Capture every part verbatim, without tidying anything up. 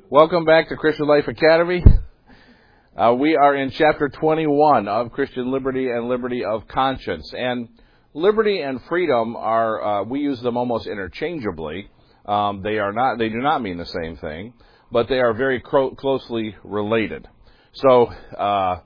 Welcome back to Christian Life Academy. Uh, we are in chapter twenty-one of Christian Liberty and Liberty of Conscience. And liberty and freedom are, uh, we use them almost interchangeably. Um, they are not, they do not mean the same thing, but they are very cro- closely related. So, uh,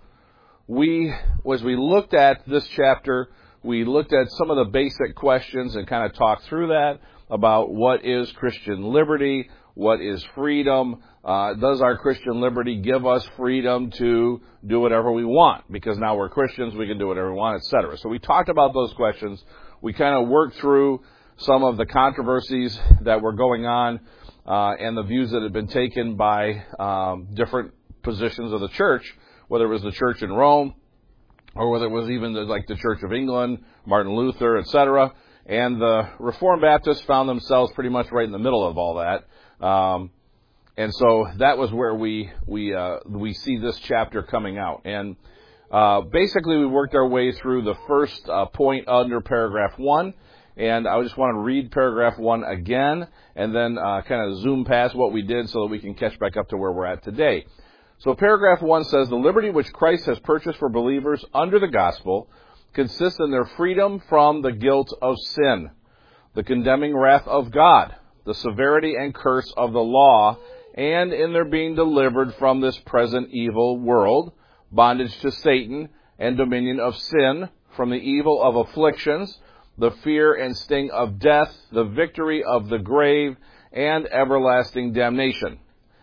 we, as we looked at this chapter, we looked at some of the basic questions and kind of talked through that about what is Christian liberty, what is freedom. Uh, does our Christian liberty give us freedom to do whatever we want? Because now we're Christians, we can do whatever we want, et cetera. So we talked about those questions. We kind of worked through some of the controversies that were going on uh, and the views that had been taken by um, different positions of the church, whether it was the church in Rome or whether it was even the, like the Church of England, Martin Luther, et cetera. And the Reformed Baptists found themselves pretty much right in the middle of all that. Um, And so that was where we we uh, we see this chapter coming out. And uh, basically we worked our way through the first uh, point under paragraph one. And I just want to read paragraph one again and then uh, kind of zoom past what we did so that we can catch back up to where we're at today. So paragraph one says, the liberty which Christ has purchased for believers under the gospel consists in their freedom from the guilt of sin, the condemning wrath of God, the severity and curse of the law, and in their being delivered from this present evil world, bondage to Satan, and dominion of sin, from the evil of afflictions, the fear and sting of death, the victory of the grave, and everlasting damnation,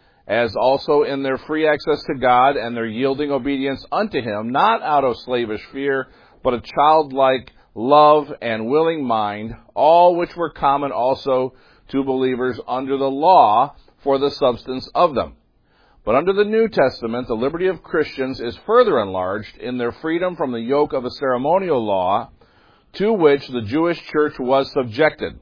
as also in their free access to God and their yielding obedience unto Him, not out of slavish fear, but a childlike love and willing mind, all which were common also to believers under the law, for the substance of them. But under the New Testament, the liberty of Christians is further enlarged in their freedom from the yoke of a ceremonial law to which the Jewish church was subjected,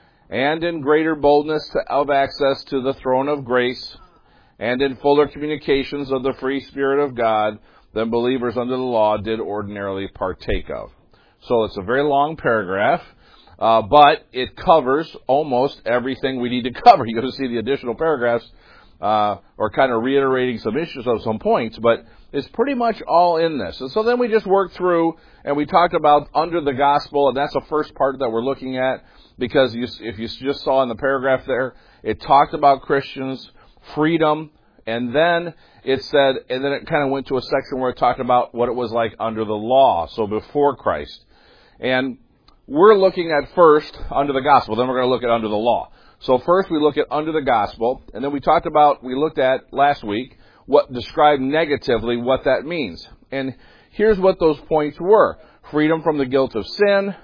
and in greater boldness of access to the throne of grace, and in fuller communications of the free Spirit of God than believers under the law did ordinarily partake of. So it's a very long paragraph. Uh, but it covers almost everything we need to cover. You're going to see the additional paragraphs uh, are kind of reiterating some issues of some points, but it's pretty much all in this. And so then we just worked through and we talked about under the gospel, and that's the first part that we're looking at, because you, if you just saw in the paragraph there, it talked about Christians, freedom, and then it said, and then it kind of went to a section where it talked about what it was like under the law, so before Christ. And we're looking at first under the gospel, then we're going to look at under the law. So first we look at under the gospel, and then we talked about, we looked at last week, what described negatively what that means. And here's what those points were. Freedom from the guilt of sin.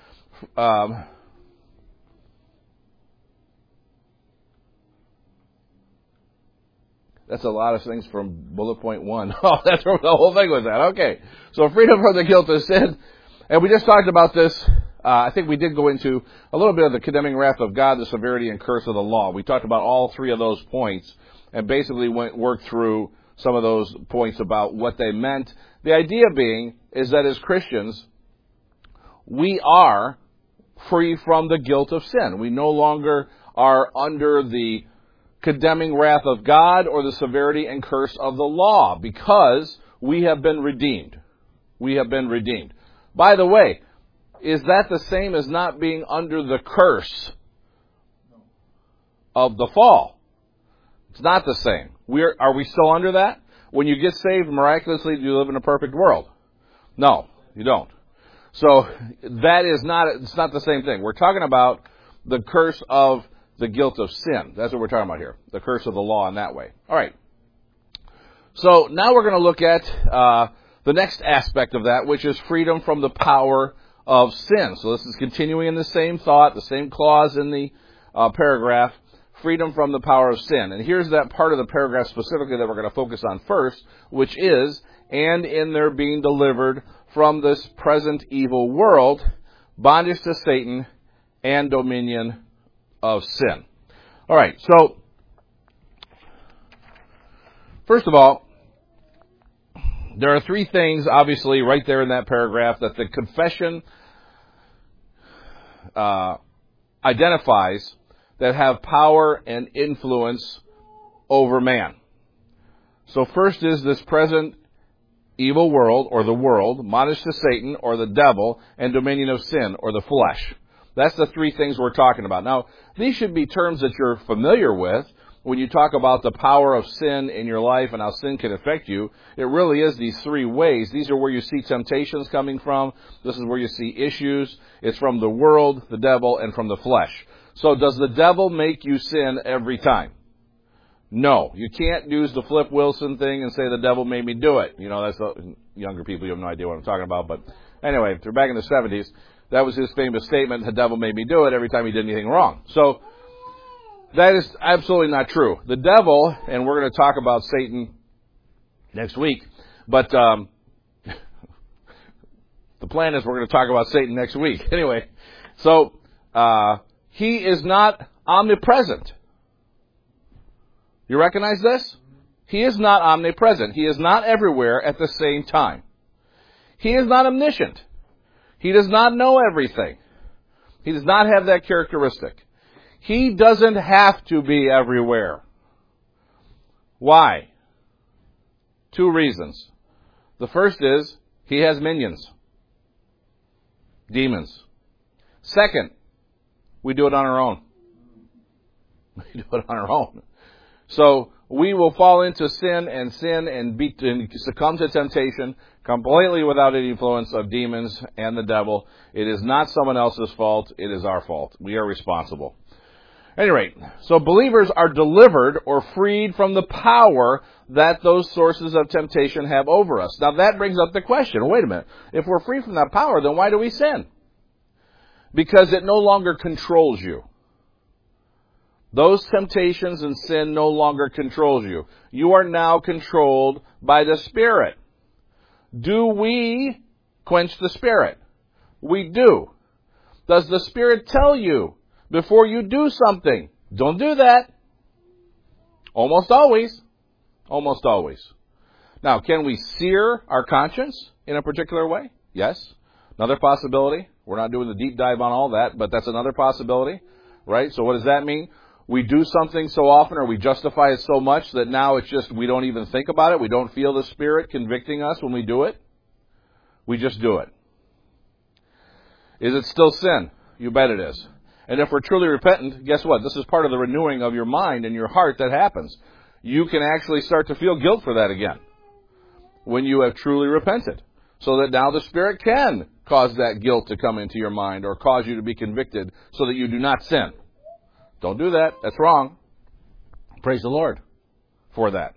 Um, that's a lot of things from bullet point one. Oh, that's where the whole thing was at. Okay. So freedom from the guilt of sin. And we just talked about this. Uh, I think we did go into a little bit of the condemning wrath of God, the severity and curse of the law. We talked about all three of those points and basically went worked through some of those points about what they meant. The idea being is that as Christians, we are free from the guilt of sin. We no longer are under the condemning wrath of God or the severity and curse of the law because we have been redeemed. We have been redeemed. By the way, is that the same as not being under the curse of the fall? It's not the same. We're, are we still under that? When you get saved, miraculously, do you live in a perfect world? No, you don't. So that is not, it's not the same thing. We're talking about the curse of the guilt of sin. That's what we're talking about here. The curse of the law in that way. All right. So now we're going to look at uh, the next aspect of that, which is freedom from the power of sin. So this is continuing in the same thought, the same clause in the uh, paragraph, freedom from the power of sin. And here's that part of the paragraph specifically that we're going to focus on first, which is, and in their being delivered from this present evil world, bondage to Satan, and dominion of sin. All right, so first of all, there are three things, obviously, right there in that paragraph that the confession uh, identifies that have power and influence over man. So first is this present evil world, or the world, modest to Satan, or the devil, and dominion of sin, or the flesh. That's the three things we're talking about. Now, these should be terms that you're familiar with. When you talk about the power of sin in your life and how sin can affect you, it really is these three ways. These are where you see temptations coming from. This is where you see issues. It's from the world, the devil, and from the flesh. So does the devil make you sin every time? No. You can't use the Flip Wilson thing and say the devil made me do it. You know, that's the younger people, you have no idea what I'm talking about. But anyway, if they're back in the seventies, that was his famous statement, the devil made me do it every time he did anything wrong. So that is absolutely not true. The devil, and we're going to talk about Satan next week, but um, the plan is we're going to talk about Satan next week. Anyway, so uh, he is not omnipresent. You recognize this? He is not omnipresent. He is not everywhere at the same time. He is not omniscient. He does not know everything. He does not have that characteristic. He doesn't have to be everywhere. Why? Two reasons. The first is he has minions. Demons. Second, we do it on our own. We do it on our own. So we will fall into sin and sin and, be, and succumb to temptation completely without any influence of demons and the devil. It is not someone else's fault. It is our fault. We are responsible. At any rate, so believers are delivered or freed from the power that those sources of temptation have over us. Now that brings up the question, wait a minute, if we're free from that power, then why do we sin? Because it no longer controls you. Those temptations and sin no longer controls you. You are now controlled by the Spirit. Do we quench the Spirit? We do. Does the Spirit tell you before you do something, don't do that? Almost always. Almost always. Now, can we sear our conscience in a particular way? Yes. Another possibility. We're not doing the deep dive on all that, but that's another possibility, right? So what does that mean? We do something so often, or we justify it so much that now it's just we don't even think about it. We don't feel the Spirit convicting us when we do it. We just do it. Is it still sin? You bet it is. And if we're truly repentant, guess what? This is part of the renewing of your mind and your heart that happens. You can actually start to feel guilt for that again when you have truly repented. So that now the Spirit can cause that guilt to come into your mind or cause you to be convicted so that you do not sin. Don't do that. That's wrong. Praise the Lord for that.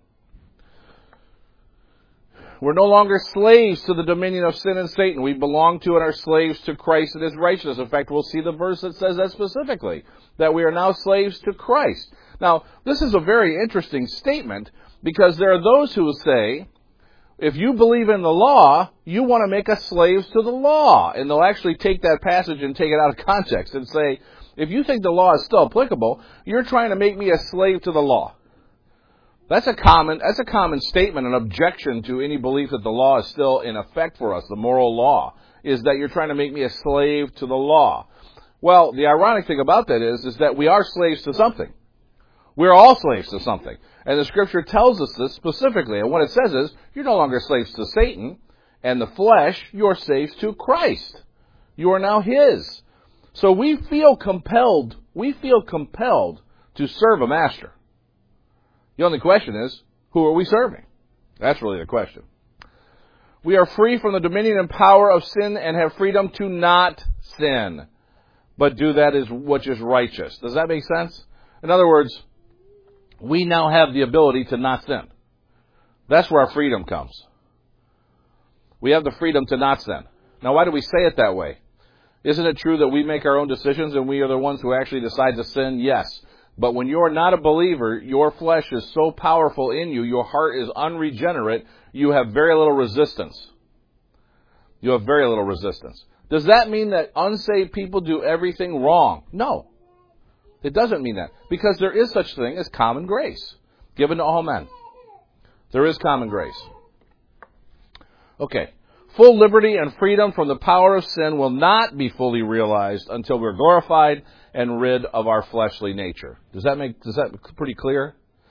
We're no longer slaves to the dominion of sin and Satan. We belong to and are slaves to Christ and His righteousness. In fact, we'll see the verse that says that specifically, that we are now slaves to Christ. Now, this is a very interesting statement because there are those who will say, if you believe in the law, you want to make us slaves to the law. And they'll actually take that passage and take it out of context and say, if you think the law is still applicable, you're trying to make me a slave to the law. That's a common, that's a common statement, an objection to any belief that the law is still in effect for us, the moral law, is that you're trying to make me a slave to the law. Well, the ironic thing about that is, is that we are slaves to something. We're all slaves to something. And the Scripture tells us this specifically. And what it says is, you're no longer slaves to Satan and the flesh, you're slaves to Christ. You are now His. So we feel compelled, we feel compelled to serve a master. The only question is, who are we serving? That's really the question. We are free from the dominion and power of sin and have freedom to not sin, but do that is which is righteous. Does that make sense? In other words, we now have the ability to not sin. That's where our freedom comes. We have the freedom to not sin. Now, why do we say it that way? Isn't it true that we make our own decisions and we are the ones who actually decide to sin? Yes. But when you're not a believer, your flesh is so powerful in you, your heart is unregenerate, you have very little resistance. You have very little resistance. Does that mean that unsaved people do everything wrong? No. It doesn't mean that. Because there is such thing as common grace given to all men. There is common grace. Okay. Full liberty and freedom from the power of sin will not be fully realized until we're glorified and rid of our fleshly nature. Does that make, is that pretty clear?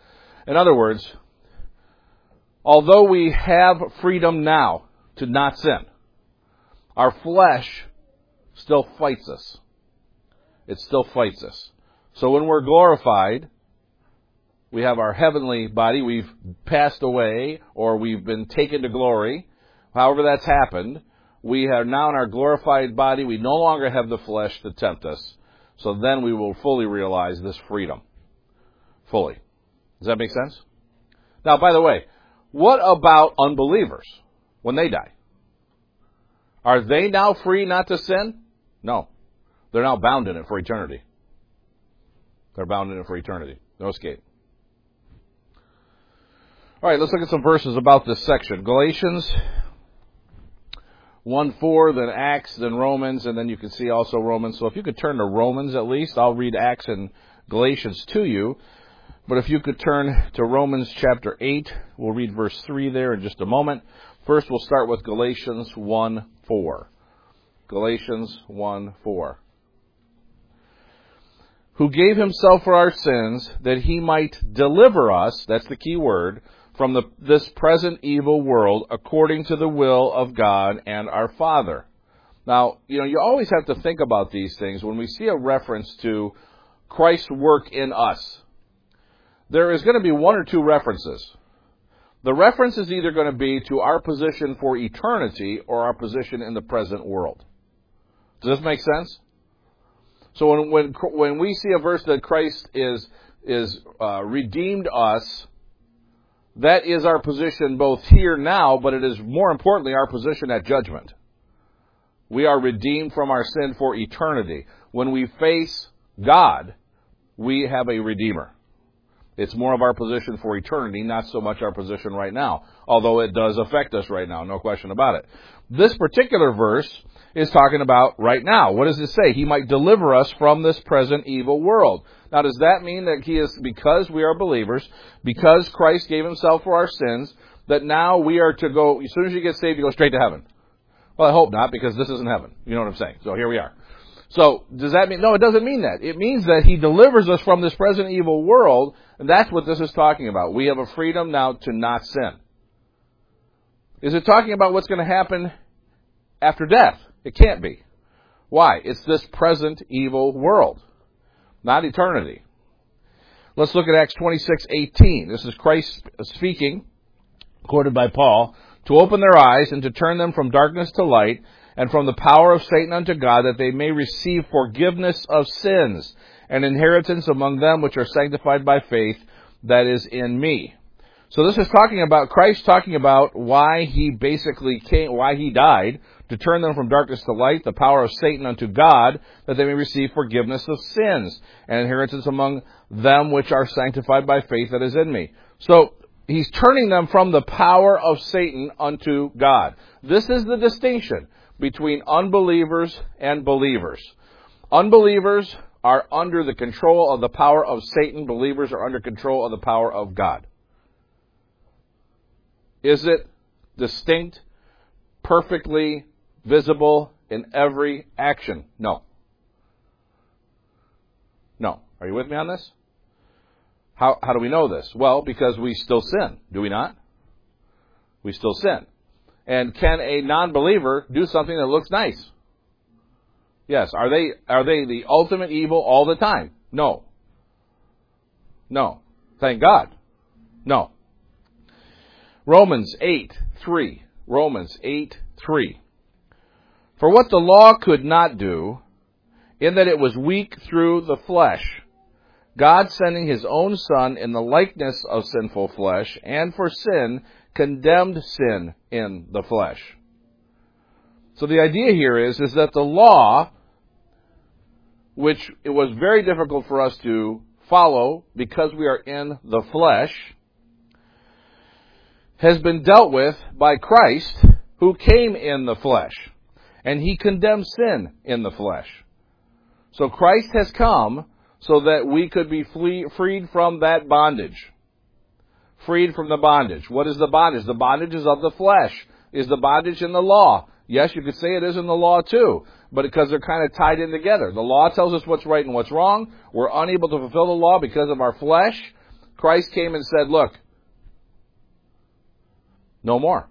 In other words, although we have freedom now to not sin, our flesh still fights us. It still fights us. So when we're glorified, we have our heavenly body, we've passed away, or we've been taken to glory. However that's happened, we are now in our glorified body. We no longer have the flesh to tempt us. So then we will fully realize this freedom. Fully. Does that make sense? Now, by the way, what about unbelievers when they die? Are they now free not to sin? No. They're now bound in it for eternity. They're bound in it for eternity. No escape. All right, let's look at some verses about this section. Galatians one four, then Acts, then Romans, and then you can see also Romans. So if you could turn to Romans at least, I'll read Acts and Galatians to you. But if you could turn to Romans chapter eight, we'll read verse three there in just a moment. First, we'll start with Galatians one four. Galatians one four. Who gave himself for our sins that he might deliver us, that's the key word, from the, this present evil world according to the will of God and our Father. Now, you know, you always have to think about these things when we see a reference to Christ's work in us. There is going to be one or two references. The reference is either going to be to our position for eternity or our position in the present world. Does this make sense? So when when when we see a verse that Christ is is uh, redeemed us, that is our position both here now, but it is more importantly our position at judgment. We are redeemed from our sin for eternity. When we face God, we have a Redeemer. It's more of our position for eternity, not so much our position right now, although it does affect us right now, no question about it. This particular verse is talking about right now. What does it say? He might deliver us from this present evil world. Now, does that mean that he is, because we are believers, because Christ gave himself for our sins, that now we are to go, as soon as you get saved, you go straight to heaven? Well, I hope not, because this isn't heaven. You know what I'm saying? So here we are. So, does that mean, no, it doesn't mean that. It means that he delivers us from this present evil world, and that's what this is talking about. We have a freedom now to not sin. Is it talking about what's going to happen after death? It can't be. Why? It's this present evil world, not eternity. Let's look at Acts twenty-six eighteen. This is Christ speaking, quoted by Paul, to open their eyes and to turn them from darkness to light, and from the power of Satan unto God, that they may receive forgiveness of sins and inheritance among them which are sanctified by faith that is in me. So this is talking about, Christ talking about why he basically came, why he died, to turn them from darkness to light, the power of Satan unto God, that they may receive forgiveness of sins and inheritance among them which are sanctified by faith that is in me. So he's turning them from the power of Satan unto God. This is the distinction between unbelievers and believers. Unbelievers are under the control of the power of Satan. Believers are under control of the power of God. Is it distinct, perfectly visible in every action? No. No. Are you with me on this? How, how do we know this? Well, because we still sin. Do we not? We still sin. And can a non-believer do something that looks nice? Yes. Are they are they the ultimate evil all the time? No. No. Thank God. No. Romans eight three. Romans eight three. For what the law could not do, in that it was weak through the flesh, God sending his own Son in the likeness of sinful flesh, and for sin, condemned sin in the flesh. So the idea here is, is that the law, which it was very difficult for us to follow because we are in the flesh, has been dealt with by Christ, who came in the flesh. And he condemned sin in the flesh. So Christ has come so that we could be flee, freed from that bondage. Freed from the bondage. What is the bondage? The bondage is of the flesh. Is the bondage in the law? Yes, you could say it is in the law too, but because they're kind of tied in together. The law tells us what's right and what's wrong. We're unable to fulfill the law because of our flesh. Christ came and said, look, no more.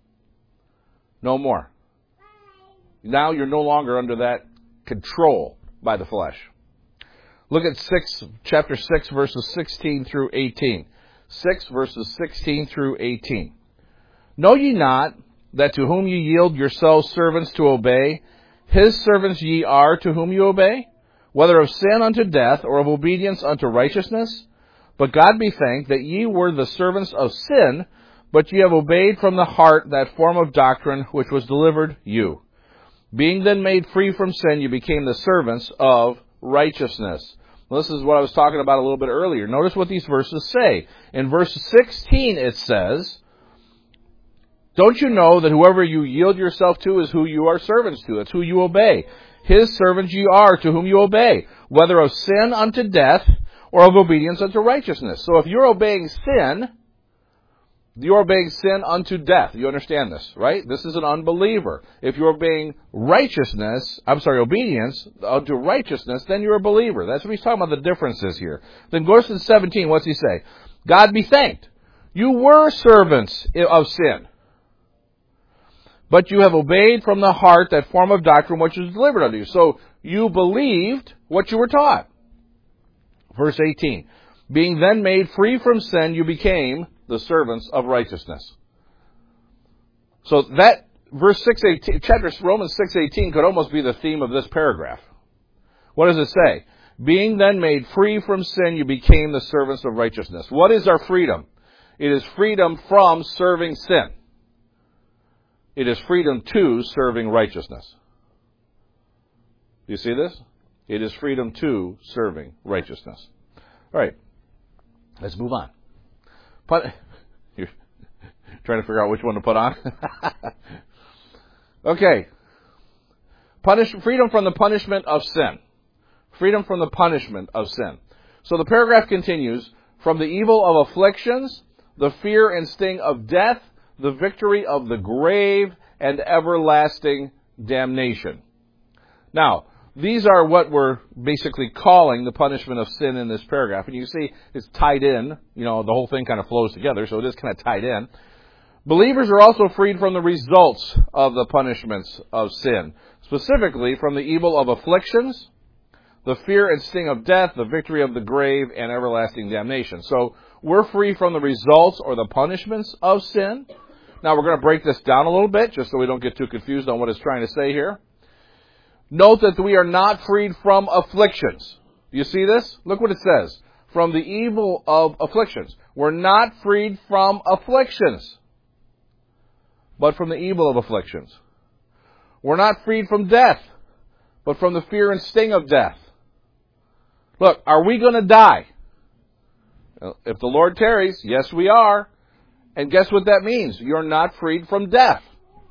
No more. Now you're no longer under that control by the flesh. Look at six, chapter six, verses sixteen through eighteen. six, verses sixteen through eighteen. Know ye not that to whom ye yield yourselves servants to obey, his servants ye are to whom you obey, whether of sin unto death, or of obedience unto righteousness? But God be thanked that ye were the servants of sin, but ye have obeyed from the heart that form of doctrine which was delivered you. Being then made free from sin, you became the servants of righteousness. Well, this is what I was talking about a little bit earlier. Notice what these verses say. In verse sixteen it says, don't you know that whoever you yield yourself to is who you are servants to? That's who you obey. His servants ye are to whom you obey, whether of sin unto death or of obedience unto righteousness. So if you're obeying sin, you're obeying sin unto death. You understand this, right? This is an unbeliever. If you're obeying righteousness, I'm sorry, obedience unto righteousness, then you're a believer. That's what he's talking about, the differences here. Then goes to seventeen, what's he say? God be thanked. You were servants of sin, but you have obeyed from the heart that form of doctrine which was delivered unto you. So you believed what you were taught. Verse eighteen. Being then made free from sin, you became the servants of righteousness. So that verse six eighteen, chapter Romans six eighteen could almost be the theme of this paragraph. What does it say? Being then made free from sin, you became the servants of righteousness. What is our freedom? It is freedom from serving sin. It is freedom to serving righteousness. Do you see this? It is freedom to serving righteousness. All right. Let's move on. Put, you're trying to figure out which one to put on? Okay. Punish, freedom from the punishment of sin. Freedom from the punishment of sin. So the paragraph continues, from the evil of afflictions, the fear and sting of death, the victory of the grave, and everlasting damnation. Now, these are what we're basically calling the punishment of sin in this paragraph. And you see it's tied in. You know, the whole thing kind of flows together, so it is kind of tied in. Believers are also freed from the results of the punishments of sin, specifically from the evil of afflictions, the fear and sting of death, the victory of the grave, and everlasting damnation. So we're free from the results or the punishments of sin. Now we're going to break this down a little bit, just so we don't get too confused on what it's trying to say here. Note that we are not freed from afflictions. You see this? Look what it says. From the evil of afflictions. We're not freed from afflictions, but from the evil of afflictions. We're not freed from death, but from the fear and sting of death. Look, are we going to die? If the Lord tarries, yes we are. And guess what that means? You're not freed from death.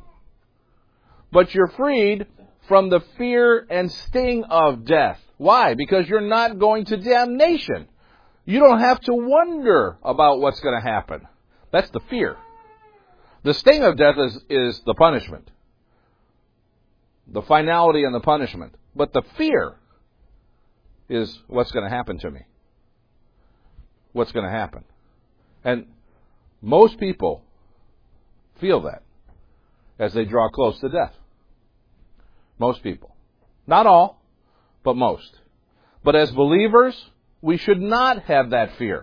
But you're freed from the fear and sting of death. Why? Because you're not going to damnation. You don't have to wonder about what's going to happen. That's the fear. The sting of death is, is the punishment. The finality and the punishment. But the fear is what's going to happen to me. What's going to happen. And most people feel that as they draw close to death. Most people. Not all, but most. But as believers, we should not have that fear.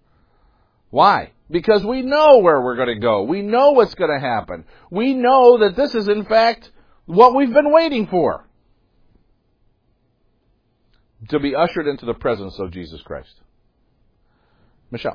Why? Because we know where we're going to go. We know what's going to happen. We know that this is, in fact, what we've been waiting for. To be ushered into the presence of Jesus Christ. Michelle.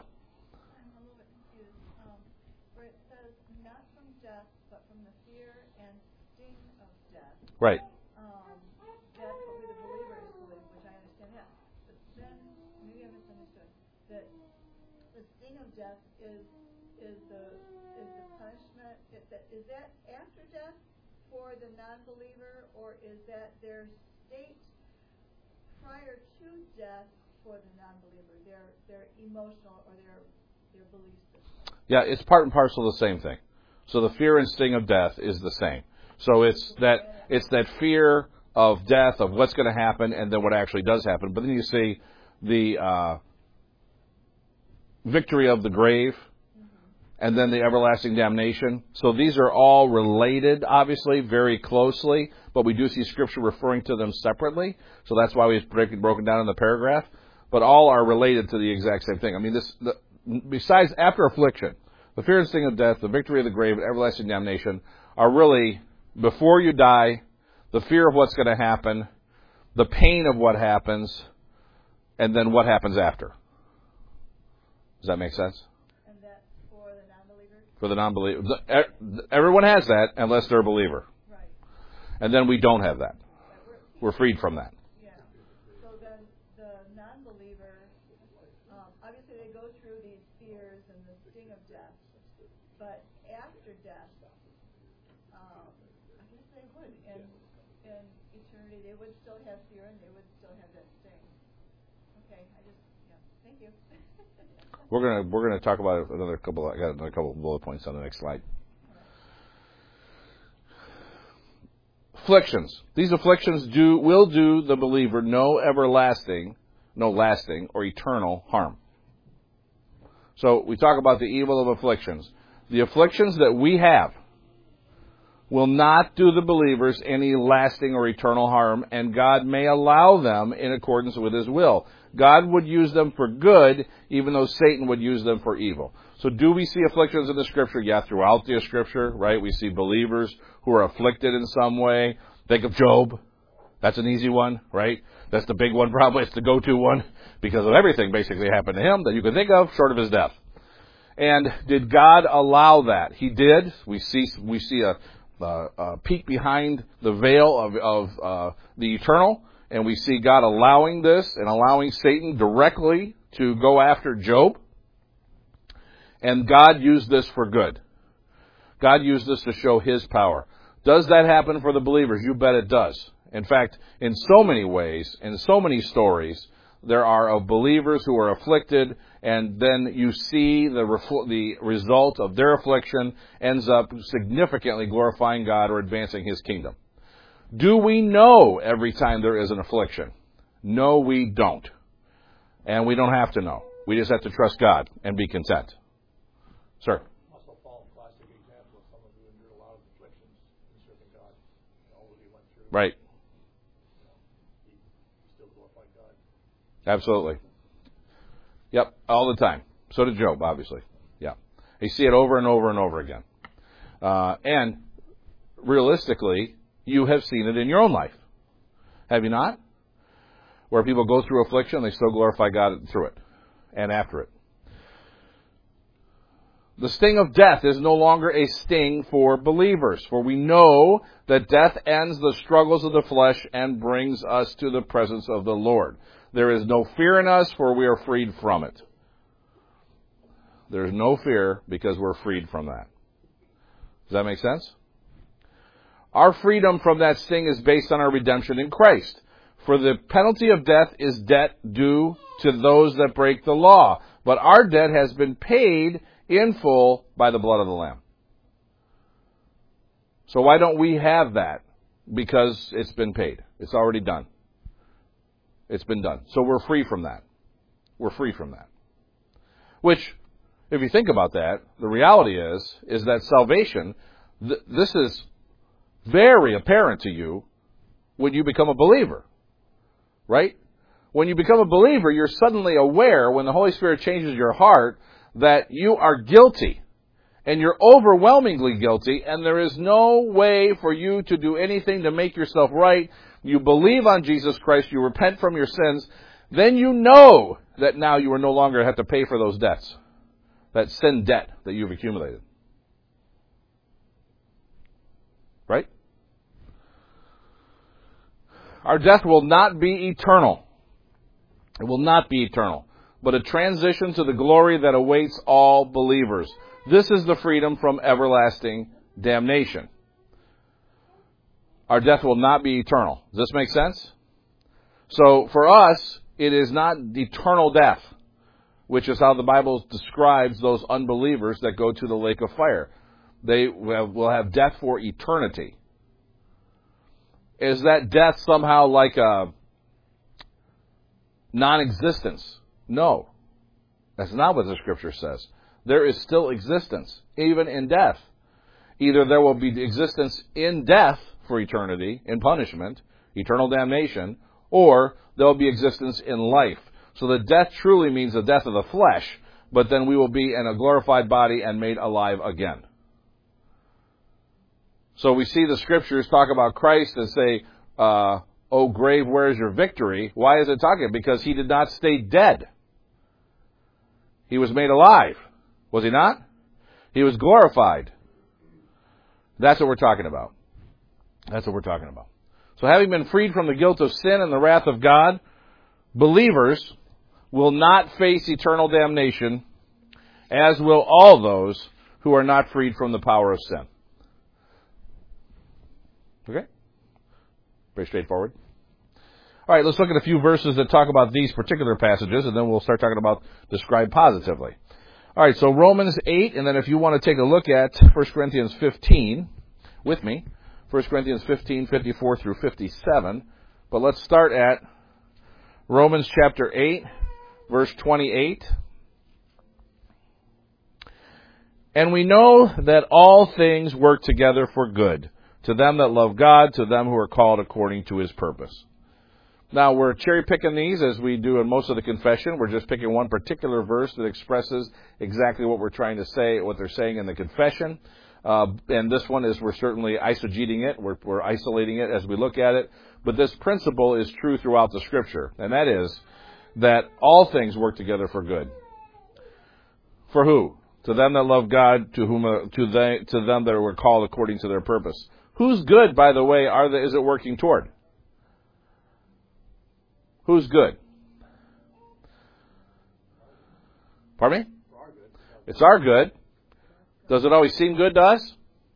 Right. Um, that's what we the believers believe, which I understand that. But then, maybe I misunderstood, that the sting of death is is the is the punishment. Is that, is that after death for the non-believer, or is that their state prior to death for the non-believer? Their their emotional or their their belief system. Yeah, it's part and parcel of the same thing. So the fear and sting of death is the same. So it's that it's that fear of death, of what's going to happen, and then what actually does happen. But then you see the uh, victory of the grave, and then the everlasting damnation. So these are all related, obviously, very closely, but we do see Scripture referring to them separately. So that's why we break it broken down in the paragraph. But all are related to the exact same thing. I mean, this the, besides after affliction, the fear and sting of death, the victory of the grave, and everlasting damnation are really before you die, the fear of what's going to happen, the pain of what happens, and then what happens after. Does that make sense? And that's for the non-believers? For the non-believer. Everyone has that unless they're a believer. Right. And then we don't have that. Right. We're freed from that. Yeah. So then the non-believer, um, obviously they go through these fears and the sting of death. But after death, um, I guess they would. In, in eternity, they would still have fear and they would still have that sting. Okay, I just, yeah, thank you. We're gonna we're gonna talk about another couple. I got another couple of bullet points on the next slide. Afflictions. These afflictions do will do the believer no everlasting, no lasting or eternal harm. So we talk about the evil of afflictions. The afflictions that we have will not do the believers any lasting or eternal harm, and God may allow them in accordance with His will. God would use them for good, even though Satan would use them for evil. So do we see afflictions in the Scripture? Yeah, throughout the Scripture, right? We see believers who are afflicted in some way. Think of Job. That's an easy one, right? That's the big one probably. It's the go-to one because of everything basically happened to him that you can think of short of his death. And did God allow that? He did. We see we see a, a, a peek behind the veil of, of uh, the eternal. And we see God allowing this and allowing Satan directly to go after Job. And God used this for good. God used this to show His power. Does that happen for the believers? You bet it does. In fact, in so many ways, in so many stories, there are of believers who are afflicted, and then you see the refl- the result of their affliction ends up significantly glorifying God or advancing His kingdom. Do we know every time there is an affliction? No, we don't. And we don't have to know. We just have to trust God and be content. Sir? Also, Paul, classic example of someone who endured a lot of afflictions in serving God. All that he went through. Right. You know, he, he still glorified God. Absolutely. Yep, all the time. So did Job, obviously. Yeah. You see it over and over and over again. Uh, and realistically, you have seen it in your own life. Have you not? Where people go through affliction, they still glorify God through it and after it. The sting of death is no longer a sting for believers, for we know that death ends the struggles of the flesh and brings us to the presence of the Lord. There is no fear in us, for we are freed from it. There is no fear because we're freed from that. Does that make sense? Our freedom from that sting is based on our redemption in Christ. For the penalty of death is debt due to those that break the law. But our debt has been paid in full by the blood of the Lamb. So why don't we have that? Because it's been paid. It's already done. It's been done. So we're free from that. We're free from that. Which, if you think about that, the reality is, is that salvation, th- this is very apparent to you when you become a believer. Right? When you become a believer, you're suddenly aware, when the Holy Spirit changes your heart, that you are guilty. And you're overwhelmingly guilty, and there is no way for you to do anything to make yourself right. You believe on Jesus Christ, you repent from your sins, then you know that now you are no longer have to pay for those debts. That sin debt that you've accumulated. Right? Our death will not be eternal. It will not be eternal, but a transition to the glory that awaits all believers. This is the freedom from everlasting damnation. Our death will not be eternal. Does this make sense? So for us, it is not eternal death, which is how the Bible describes those unbelievers that go to the lake of fire. They will have death for eternity. Is that death somehow like a non-existence? No. That's not what the Scripture says. There is still existence, even in death. Either there will be existence in death for eternity, in punishment, eternal damnation, or there will be existence in life. So the death truly means the death of the flesh, but then we will be in a glorified body and made alive again. So we see the Scriptures talk about Christ and say, uh, "O grave, where is your victory?" Why is it talking? Because he did not stay dead. He was made alive. Was he not? He was glorified. That's what we're talking about. That's what we're talking about. So having been freed from the guilt of sin and the wrath of God, believers will not face eternal damnation, as will all those who are not freed from the power of sin. Okay? Pretty straightforward. All right, let's look at a few verses that talk about these particular passages, and then we'll start talking about described positively. All right, so Romans eight, and then if you want to take a look at First Corinthians fifteen with me, First Corinthians fifteen, fifty-four through fifty-seven. But let's start at Romans chapter eight, verse twenty-eight. And we know that all things work together for good, to them that love God, to them who are called according to his purpose. Now, we're cherry-picking these as we do in most of the confession. We're just picking one particular verse that expresses exactly what we're trying to say, what they're saying in the confession. Uh, and this one is we're certainly eisegeting it. We're, we're isolating it as we look at it. But this principle is true throughout the Scripture, and that is that all things work together for good. For who? To them that love God, to whom uh, to they to them that were called according to their purpose. Whose good, by the way, are they, is it working toward? Who's good? Pardon me? It's our good. Does it always seem good to us?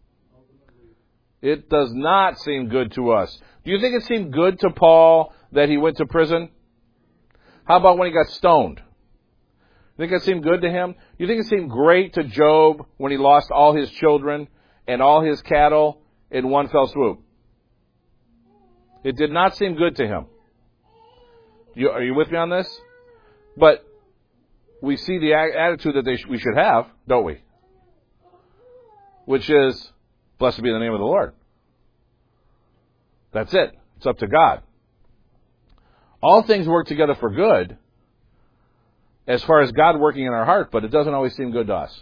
It does not seem good to us. Do you think it seemed good to Paul that he went to prison? How about when he got stoned? You think it seemed good to him? Do you think it seemed great to Job when he lost all his children and all his cattle in one fell swoop? It did not seem good to him. You, are you with me on this? But we see the a- attitude that they sh- we should have, don't we? Which is, blessed be the name of the Lord. That's it. It's up to God. All things work together for good as far as God working in our heart, but it doesn't always seem good to us.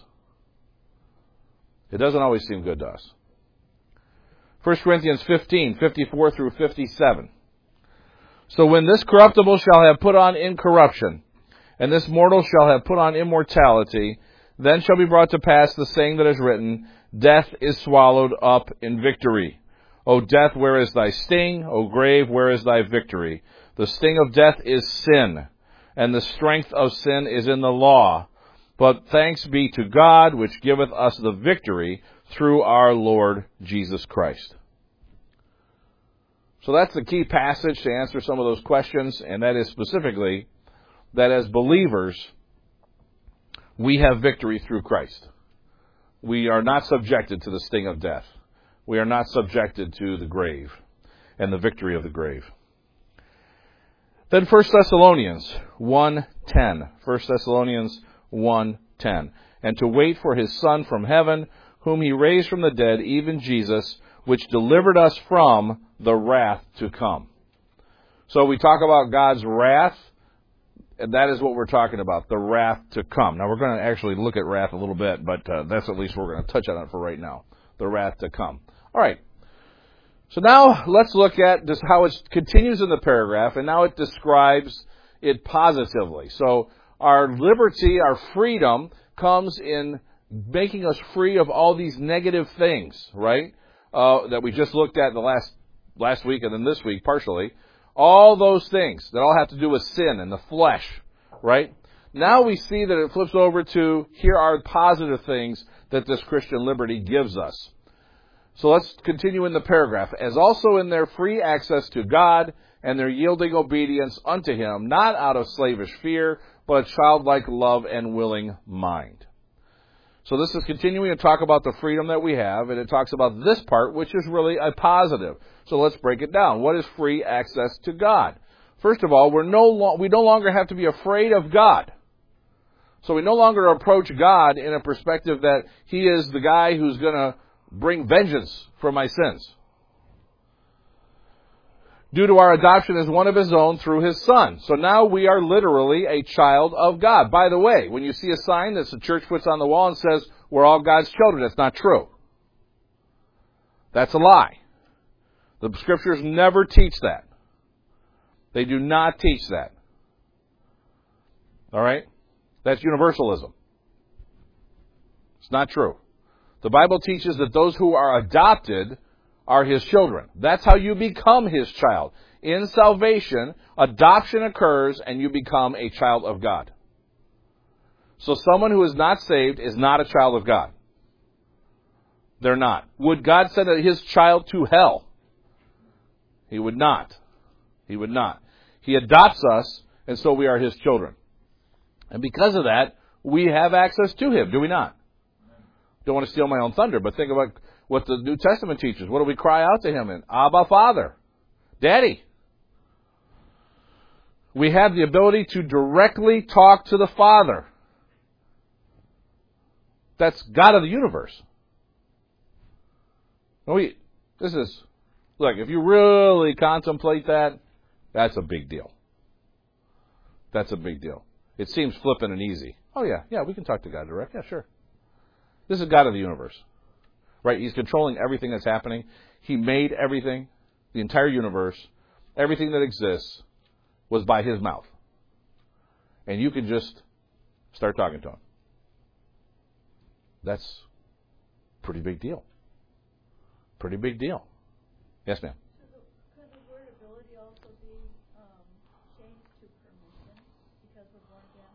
It doesn't always seem good to us. First Corinthians fifteen, fifty-four through fifty-seven. So when this corruptible shall have put on incorruption, and this mortal shall have put on immortality, then shall be brought to pass the saying that is written, death is swallowed up in victory. O death, where is thy sting? O grave, where is thy victory? The sting of death is sin, and the strength of sin is in the law. But thanks be to God, which giveth us the victory through our Lord Jesus Christ. So that's the key passage to answer some of those questions, and that is specifically that as believers, we have victory through Christ. We are not subjected to the sting of death. We are not subjected to the grave and the victory of the grave. Then First Thessalonians one ten. First Thessalonians one ten. And to wait for his Son from heaven, whom he raised from the dead, even Jesus, which delivered us from the wrath to come. So we talk about God's wrath, and that is what we're talking about, the wrath to come. Now we're going to actually look at wrath a little bit, but uh, that's at least what we're going to touch on it for right now, the wrath to come. All right. So now let's look at just how it continues in the paragraph, and now it describes it positively. So our liberty, our freedom, comes in making us free of all these negative things, right, uh, that we just looked at the last last week and then this week partially. All those things that all have to do with sin and the flesh, right? Now we see that it flips over to, here are positive things that this Christian liberty gives us. So let's continue in the paragraph. As also in their free access to God and their yielding obedience unto him, not out of slavish fear, but a childlike love and willing mind. So this is continuing to talk about the freedom that we have, and it talks about this part, which is really a positive. So let's break it down. What is free access to God? First of all, we're no lo- we no longer have to be afraid of God. So we no longer approach God in a perspective that He is the guy who's going to bring vengeance for my sins. Due to our adoption as one of His own through His Son. So now we are literally a child of God. By the way, when you see a sign that the church puts on the wall and says, we're all God's children, that's not true. That's a lie. The Scriptures never teach that. They do not teach that. All right? That's universalism. It's not true. The Bible teaches that those who are adopted are His children. That's how you become His child. In salvation, adoption occurs and you become a child of God. So someone who is not saved is not a child of God. They're not. Would God send His child to hell? He would not. He would not. He adopts us, and so we are His children. And because of that, we have access to Him, do we not? Don't want to steal my own thunder, but think about what the New Testament teaches. What do we cry out to Him in? Abba, Father. Daddy. We have the ability to directly talk to the Father. That's God of the universe. We, this is, look, if you really contemplate that, that's a big deal. That's a big deal. It seems flippant and easy. Oh yeah, yeah, we can talk to God direct. Yeah, sure. This is God of the universe. Right? He's controlling everything that's happening. He made everything, the entire universe, everything that exists was by His mouth. And you can just start talking to Him. That's a pretty big deal. Pretty big deal. Yes, ma'am. So could the word ability also be um, changed to permission because we're born again?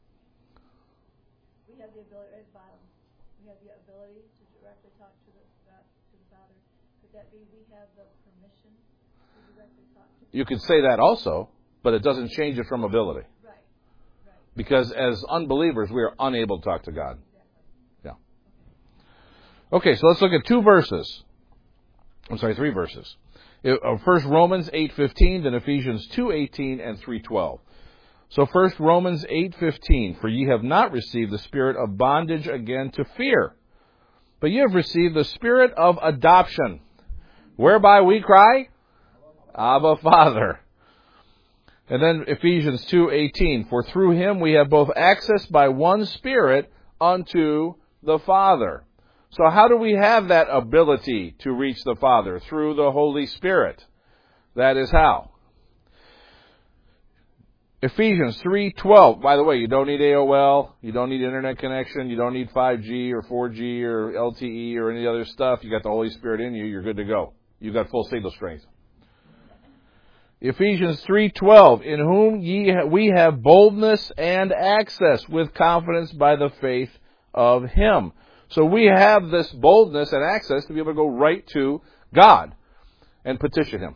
We have the ability, right at the bottom, we have the ability to directly talk to the, uh, to the Father. Could that be we have the permission to directly talk to the Father? You could say that also, but it doesn't change it from ability. Right. Right. Because as unbelievers, we are unable to talk to God. Exactly. Yeah. Okay, so let's look at two verses. I'm sorry, three verses. First Romans eight fifteen, then Ephesians two eighteen, and three twelve. So first Romans eight fifteen, for ye have not received the spirit of bondage again to fear, but ye have received the spirit of adoption, whereby we cry, Abba, Father. And then Ephesians two eighteen, for through Him we have both access by one Spirit unto the Father. So how do we have that ability to reach the Father? Through the Holy Spirit. That is how. Ephesians three twelve. By the way, you don't need A O L. You don't need internet connection. You don't need five G or four G or L T E or any other stuff. You got the Holy Spirit in you. You're good to go. You got full signal strength. Ephesians three twelve. In whom ye ha- we have boldness and access with confidence by the faith of Him. So we have this boldness and access to be able to go right to God and petition Him,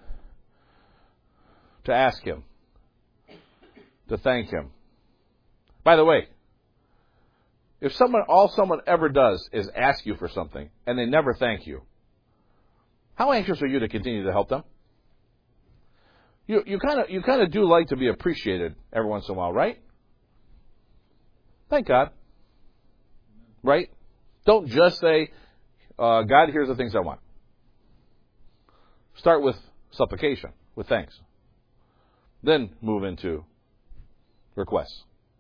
to ask Him, to thank Him. By the way, if someone, all someone ever does is ask you for something and they never thank you, how anxious are you to continue to help them? You you kind of you kind of do like to be appreciated every once in a while, right? Thank God. Right? Don't just say, uh, God, here's the things I want. Start with supplication, with thanks. Then move into requests.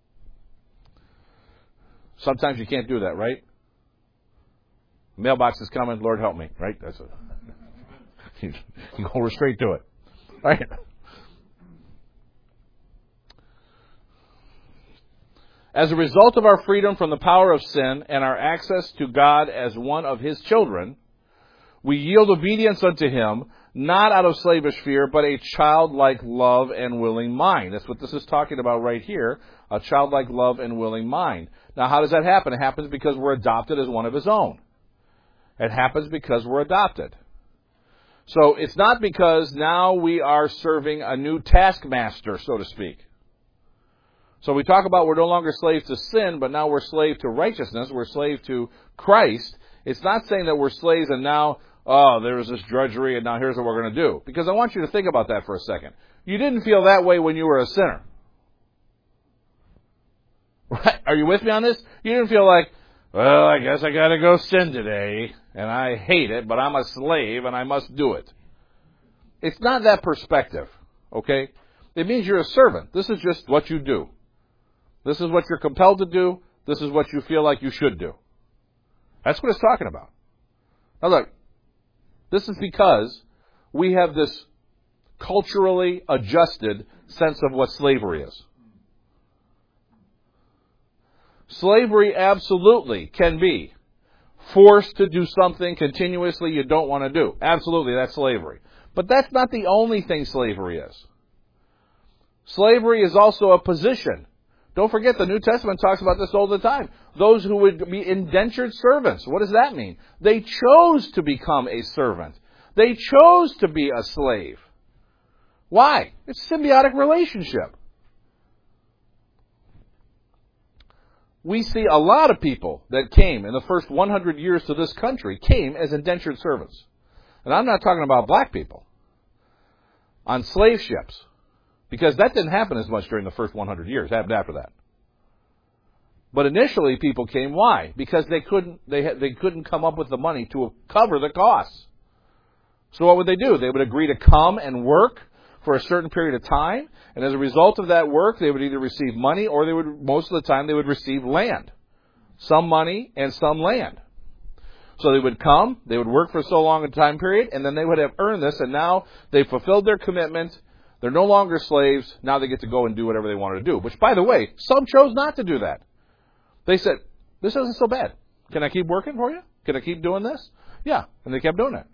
Sometimes you can't do that, right? Mailbox is coming, Lord help me, right? That's it. You, you go straight to it. Right? As a result of our freedom from the power of sin and our access to God as one of His children, we yield obedience unto Him, not out of slavish fear, but a childlike love and willing mind. That's what this is talking about right here, a childlike love and willing mind. Now, how does that happen? It happens because we're adopted as one of His own. It happens because we're adopted. So it's not because now we are serving a new taskmaster, so to speak. So we talk about we're no longer slaves to sin, but now we're slaves to righteousness. We're slaves to Christ. It's not saying that we're slaves and now, oh, there's this drudgery and now here's what we're going to do. Because I want you to think about that for a second. You didn't feel that way when you were a sinner. Right? Are you with me on this? You didn't feel like, well, I guess I got to go sin today, and I hate it, but I'm a slave, and I must do it. It's not that perspective, okay? It means you're a servant. This is just what you do. This is what you're compelled to do. This is what you feel like you should do. That's what it's talking about. Now look, this is because we have this culturally adjusted sense of what slavery is. Slavery absolutely can be forced to do something continuously you don't want to do. Absolutely, that's slavery. But that's not the only thing slavery is. Slavery is also a position. Don't forget, the New Testament talks about this all the time. Those who would be indentured servants. What does that mean? They chose to become a servant. They chose to be a slave. Why? It's a symbiotic relationship. We see a lot of people that came in the first one hundred years to this country came as indentured servants. And I'm not talking about black people. On slave ships. Because that didn't happen as much during the first one hundred years. It happened after that. But initially people came. Why? Because they couldn't, they, had, they couldn't come up with the money to cover the costs. So what would they do? They would agree to come and work for a certain period of time, and as a result of that work, they would either receive money or they would, most of the time, they would receive land. Some money and some land. So they would come, they would work for so long a time period, and then they would have earned this, and now they've fulfilled their commitment. They're no longer slaves. Now they get to go and do whatever they wanted to do. Which, by the way, some chose not to do that. They said, this isn't so bad. Can I keep working for you? Can I keep doing this? Yeah, and they kept doing it.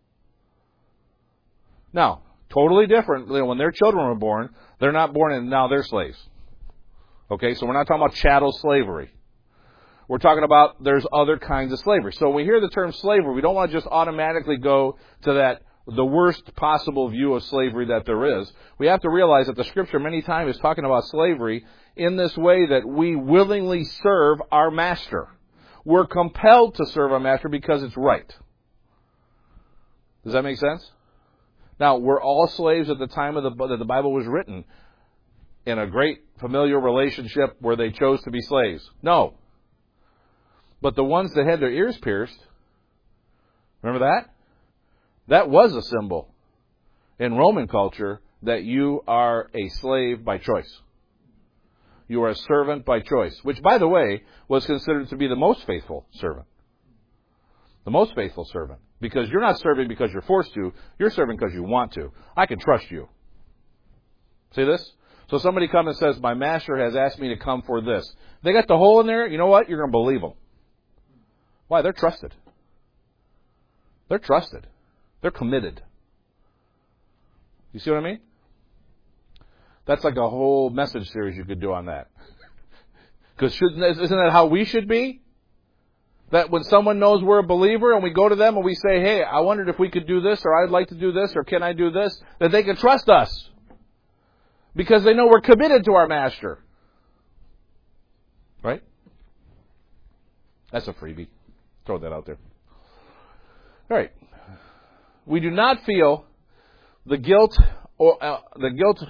Now, totally different. When their children were born, they're not born and now they're slaves. Okay, so we're not talking about chattel slavery. We're talking about there's other kinds of slavery. So when we hear the term slavery, we don't want to just automatically go to that, the worst possible view of slavery that there is. We have to realize that the Scripture many times is talking about slavery in this way that we willingly serve our master. We're compelled to serve our master because it's right. Does that make sense? Now, were all slaves at the time of the, that the Bible was written in a great familial relationship where they chose to be slaves? No. But the ones that had their ears pierced, remember that? That was a symbol in Roman culture that you are a slave by choice. You are a servant by choice, which, by the way, was considered to be the most faithful servant. The most faithful servant. Because you're not serving because you're forced to. You're serving because you want to. I can trust you. See this? So somebody comes and says, my master has asked me to come for this. They got the hole in there. You know what? You're going to believe them. Why? They're trusted. They're trusted. They're committed. You see what I mean? That's like a whole message series you could do on that. Because isn't that how we should be? That when someone knows we're a believer and we go to them and we say, hey, I wondered if we could do this, or I'd like to do this, or can I do this, that they can trust us. Because they know we're committed to our master. Right? That's a freebie. Throw that out there. All right. We do not feel the guilt or uh, the guilt.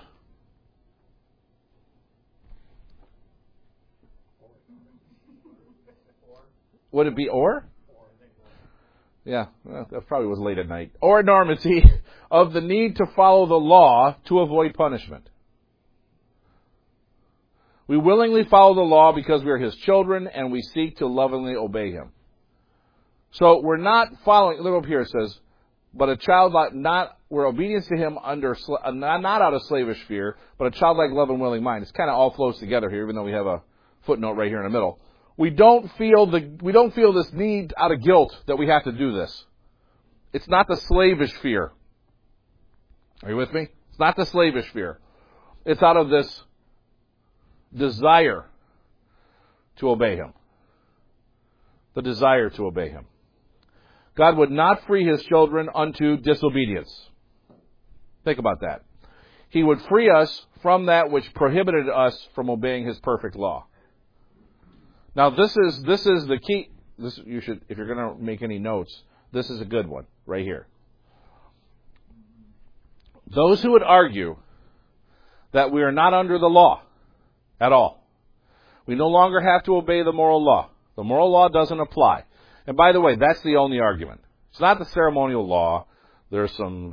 Would it be or? Yeah, well, that probably was late at night. Or enormity of the need to follow the law to avoid punishment. We willingly follow the law because we are His children and we seek to lovingly obey Him. So we're not following, look up here, it says, but a child not, we're obedience to Him under, not out of slavish fear, but a childlike love and willing mind. It's kind of all flows together here, even though we have a footnote right here in the middle. We don't feel the we don't feel this need out of guilt that we have to do this. It's not the slavish fear. Are you with me? It's not the slavish fear. It's out of this desire to obey Him. The desire to obey Him. God would not free His children unto disobedience. Think about that. He would free us from that which prohibited us from obeying His perfect law. Now, this is this is the key. This you should, if you're going to make any notes, this is a good one right here. Those who would argue that we are not under the law at all, We no longer have to obey the moral law. The moral law doesn't apply. And by the way, that's the only argument. It's not the ceremonial law. There's some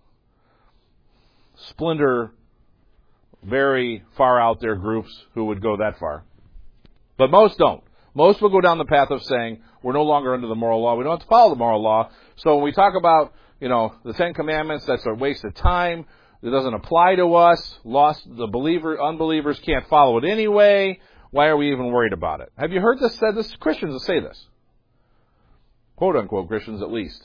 splinter, very far out there groups who would go that far. But most don't. Most will go down the path of saying, we're no longer under the moral law. We don't have to follow the moral law. So when we talk about, you know, the Ten Commandments, that's a waste of time. It doesn't apply to us. Lost, the believer, unbelievers can't follow it anyway. Why are we even worried about it? Have you heard this said? This Christians that say this. Quote unquote Christians at least.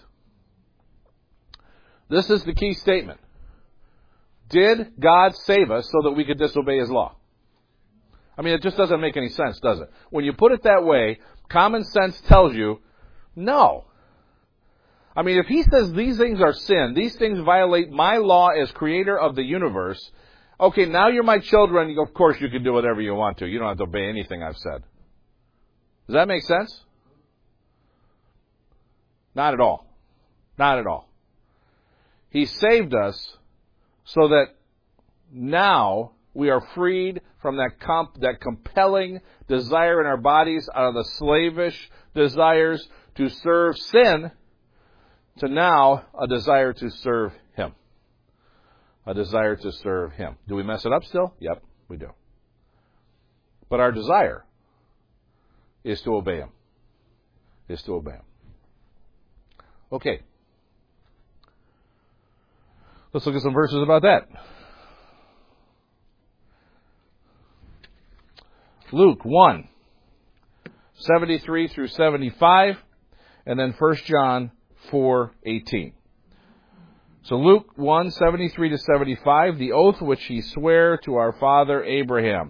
This is the key statement. Did God save us so that we could disobey His law? I mean, it just doesn't make any sense, does it? When you put it that way, common sense tells you, no. I mean, if He says these things are sin, these things violate my law as creator of the universe, okay, now you're my children, of course you can do whatever you want to. You don't have to obey anything I've said. Does that make sense? Not at all. Not at all. He saved us so that now we are freed from that comp- that compelling desire in our bodies out of the slavish desires to serve sin to now a desire to serve Him. A desire to serve Him. Do we mess it up still? Yep, we do. But our desire is to obey Him. Is to obey Him. Okay. Let's look at some verses about that. Luke one, seventy-three through seventy-five, and then First John four eighteen. So Luke one, seventy-three to seventy-five, the oath which He sware to our father Abraham,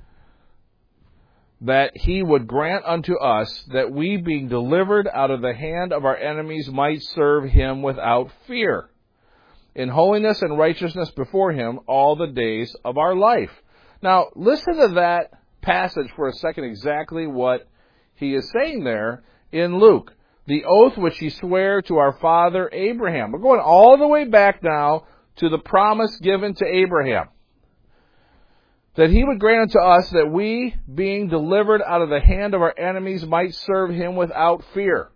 that He would grant unto us that we, being delivered out of the hand of our enemies, might serve Him without fear, in holiness and righteousness before Him all the days of our life. Now, listen to that passage for a second, exactly what he is saying there in Luke. The oath which He sware to our father Abraham. We're going all the way back now to the promise given to Abraham. That He would grant unto us that we, being delivered out of the hand of our enemies, might serve Him without fear.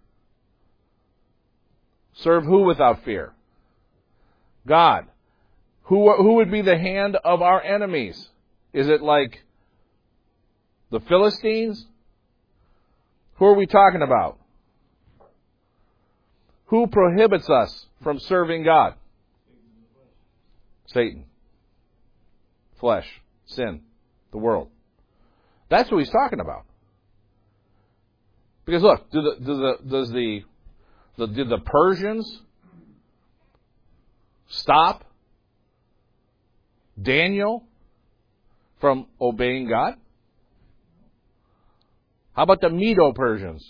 Serve who without fear? God. Who, who would be the hand of our enemies? Is it like the Philistines? Who are we talking about? Who prohibits us from serving God? Satan. Flesh. Sin. The world. That's what he's talking about. Because look, do the, do the, does the, the, did the Persians stop Daniel from obeying God? How about the Medo-Persians?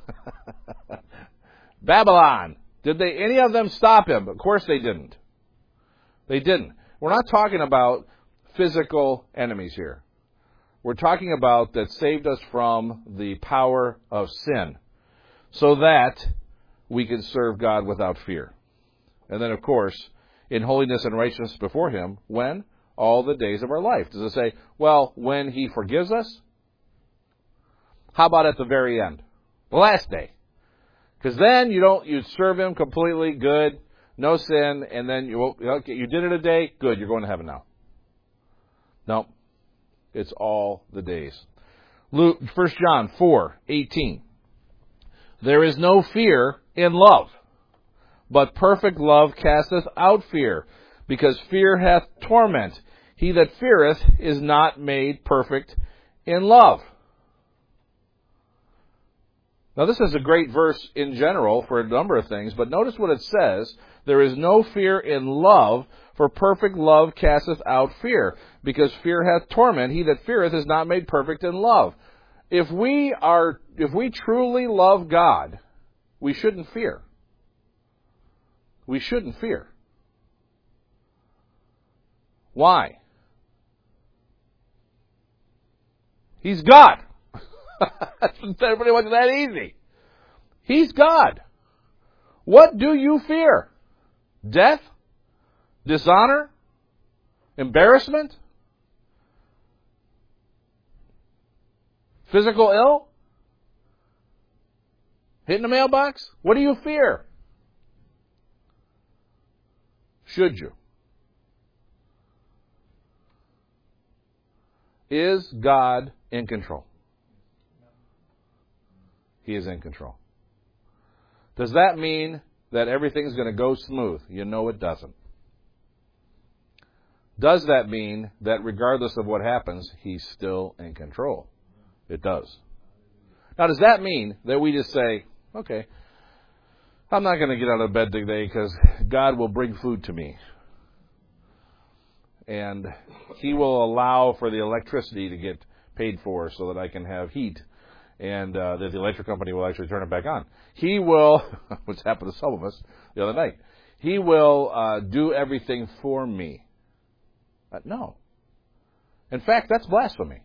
Babylon. Did they, any of them stop him? Of course they didn't. They didn't. We're not talking about physical enemies here. We're talking about that saved us from the power of sin so that we can serve God without fear. And then, of course, in holiness and righteousness before Him, when? All the days of our life. Does it say, well, when He forgives us? How about at the very end? The last day. Because then you don't, you serve Him completely, good, no sin, and then you, okay, you did it a day, good, you're going to heaven now. No, it's all the days. Luke, First John four eighteen. There is no fear in love, but perfect love casteth out fear, because fear hath torment. He that feareth is not made perfect in love. Now, this is a great verse in general for a number of things, but notice what it says. There is no fear in love, for perfect love casteth out fear, because fear hath torment. He that feareth is not made perfect in love. If we are, if we truly love God, we shouldn't fear. We shouldn't fear. Why? He's God. Everybody wants that easy. He's God. What do you fear? Death? Dishonor? Embarrassment? Physical ill? Hitting the mailbox? What do you fear? Should you? Is God in control? He is in control. Does that mean that everything's going to go smooth? You know it doesn't. Does that mean that regardless of what happens, He's still in control? It does. Now, does that mean that we just say, okay, I'm not going to get out of bed today because God will bring food to me. And He will allow for the electricity to get paid for so that I can have heat. And uh, that the electric company will actually turn it back on. He will, which happened to some of us the other night, He will uh, do everything for me. Uh, no. In fact, that's blasphemy.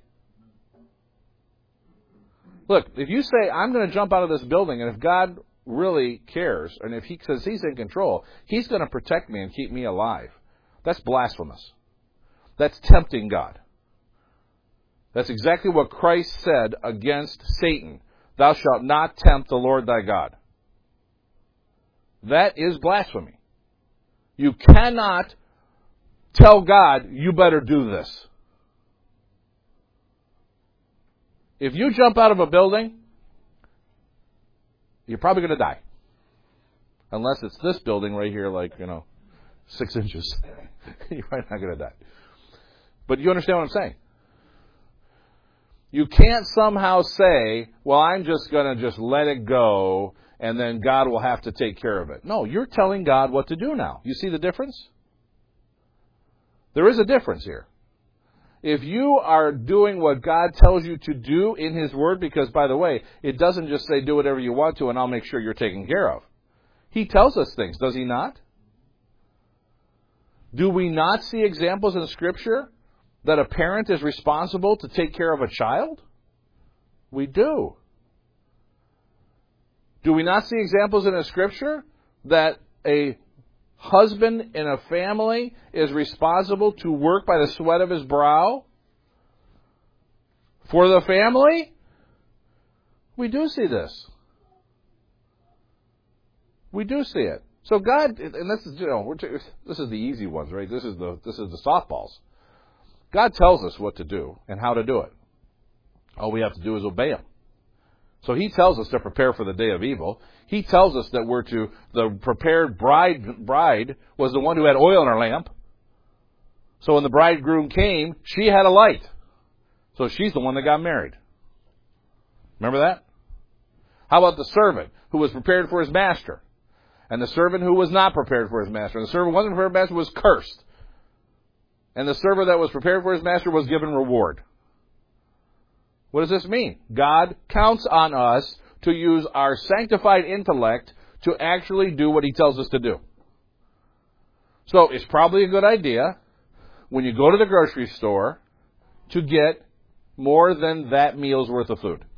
Look, if you say, I'm going to jump out of this building, and if God really cares, and if He says He's in control, He's going to protect me and keep me alive, that's blasphemous. That's tempting God. That's exactly what Christ said against Satan. Thou shalt not tempt the Lord thy God. That is blasphemy. You cannot tell God, you better do this. If you jump out of a building, you're probably going to die. Unless it's this building right here, like, you know, six inches. You're probably not going to die. But you understand what I'm saying? You can't somehow say, well, I'm just going to just let it go, and then God will have to take care of it. No, you're telling God what to do now. You see the difference? There is a difference here. If you are doing what God tells you to do in His Word, because, by the way, it doesn't just say do whatever you want to and I'll make sure you're taken care of. He tells us things, does He not? Do we not see examples in Scripture that a parent is responsible to take care of a child? We do. Do we not see examples in the Scripture that a husband in a family is responsible to work by the sweat of his brow for the family? We do see this. We do see it. So God, and this is, you know, we're, this is the easy ones, right? This is the this is the softballs. God tells us what to do and how to do it. All we have to do is obey Him. So He tells us to prepare for the day of evil. He tells us that we're to, the prepared bride, bride was the one who had oil in her lamp. So when the bridegroom came, she had a light. So she's the one that got married. Remember that? How about the servant who was prepared for his master? And the servant who was not prepared for his master. And the servant who wasn't prepared for his master was cursed. And the servant that was prepared for his master was given reward. What does this mean? God counts on us to use our sanctified intellect to actually do what He tells us to do. So it's probably a good idea when you go to the grocery store to get more than that meal's worth of food.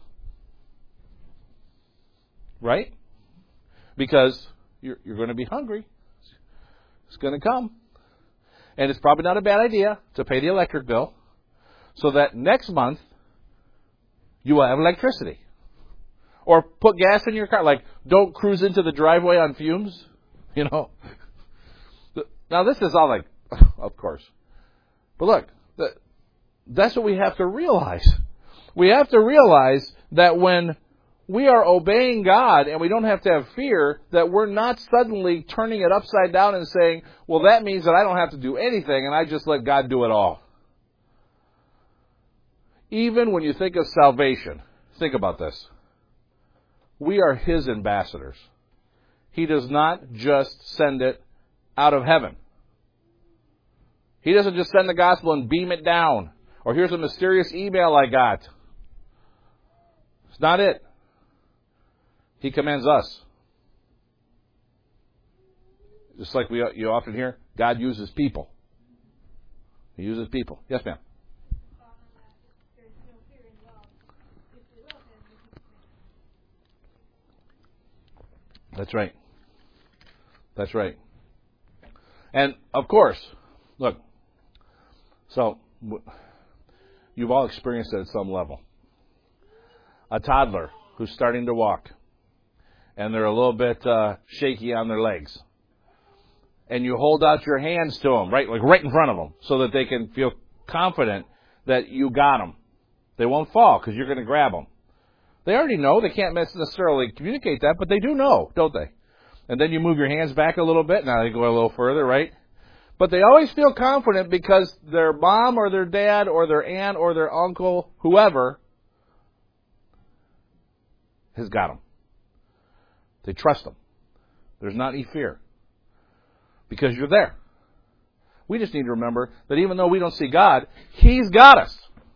Right? Because you're, you're going to be hungry. It's going to come. And it's probably not a bad idea to pay the electric bill so that next month you will have electricity. Or put gas in your car. Like, don't cruise into the driveway on fumes. You know. Now, this is all like, of course. But look, that's what we have to realize. We have to realize that when we are obeying God and we don't have to have fear, that we're not suddenly turning it upside down and saying, well, that means that I don't have to do anything and I just let God do it all. Even when you think of salvation, think about this. We are His ambassadors. He does not just send it out of heaven. He doesn't just send the gospel and beam it down. Or here's a mysterious email I got. It's not it. He commands us. Just like we you often hear, God uses people. He uses people. Yes, ma'am. That's right. That's right. And, of course, look, so you've all experienced it at some level. a toddler who's starting to walk, and they're a little bit uh, shaky on their legs. And you hold out your hands to them, right, like right in front of them, so that they can feel confident that you got them. They won't fall because you're going to grab them. They already know. They can't necessarily communicate that, but they do know, don't they? And then you move your hands back a little bit. Now they go a little further, right? But they always feel confident because their mom or their dad or their aunt or their uncle, whoever, has got them. They trust them. There's not any fear because you're there. We just need to remember that even though we don't see God, He's got us.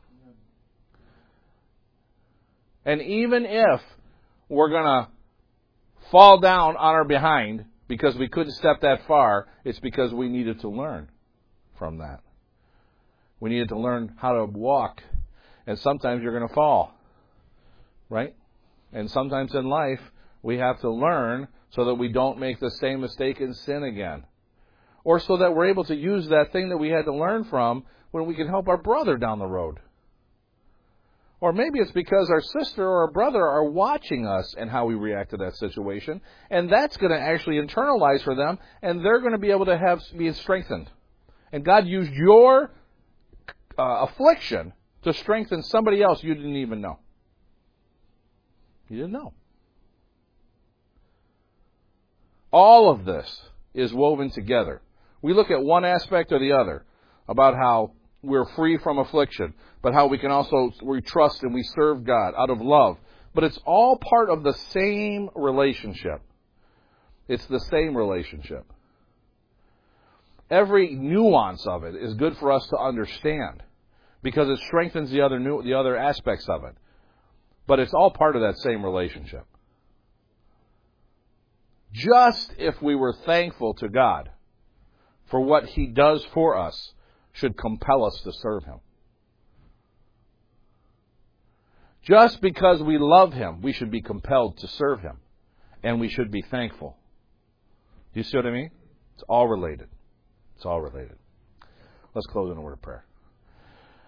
And even if we're going to fall down on our behind because we couldn't step that far, it's because we needed to learn from that. We needed to learn how to walk. And sometimes you're going to fall. Right? And sometimes in life, we have to learn so that we don't make the same mistake and sin again. Or so that we're able to use that thing that we had to learn from when we can help our brother down the road. Or maybe it's because our sister or our brother are watching us and how we react to that situation, and that's going to actually internalize for them, and they're going to be able to have be strengthened. And God used your uh, affliction to strengthen somebody else you didn't even know. You didn't know. All of this is woven together. We look at one aspect or the other about how we're free from affliction, but how we can also, we trust and we serve God out of love. But it's all part of the same relationship. It's the same relationship. Every nuance of it is good for us to understand because it strengthens the other new, the other aspects of it. But it's all part of that same relationship. Just if we were thankful to God for what He does for us, should compel us to serve Him. Just because we love Him, we should be compelled to serve Him. And we should be thankful. Do you see what I mean? It's all related. It's all related. Let's close in a word of prayer.